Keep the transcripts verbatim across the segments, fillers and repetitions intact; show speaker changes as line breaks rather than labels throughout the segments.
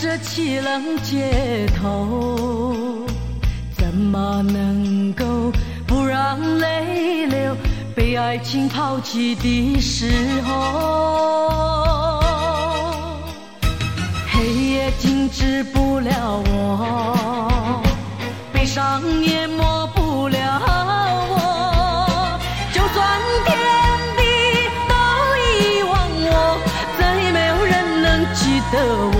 这凄冷街头，怎么能够不让泪流？被爱情抛弃的时候，黑夜静止不了我，悲伤淹没不了我，就算天地都遗忘我，再没有人能记得我，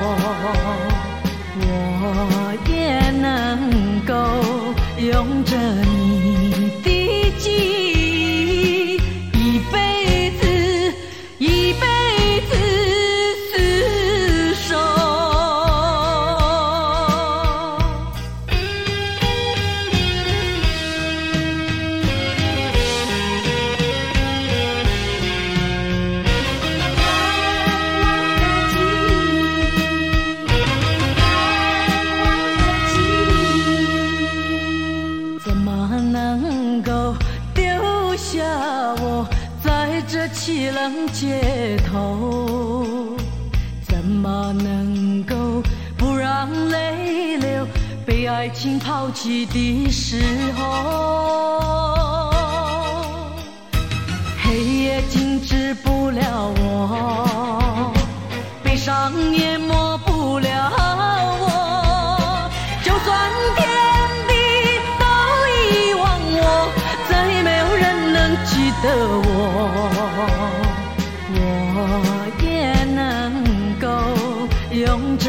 我也能够用着你的记忆，一辈子一辈子厮守。怎么能够丢下我在这凄冷街头？怎么能够不让泪流？被爱情抛弃的时候，黑夜静止不了我，悲伤淹没不了我，就算天地都遗忘我，再没有人能记得我，我也能够用着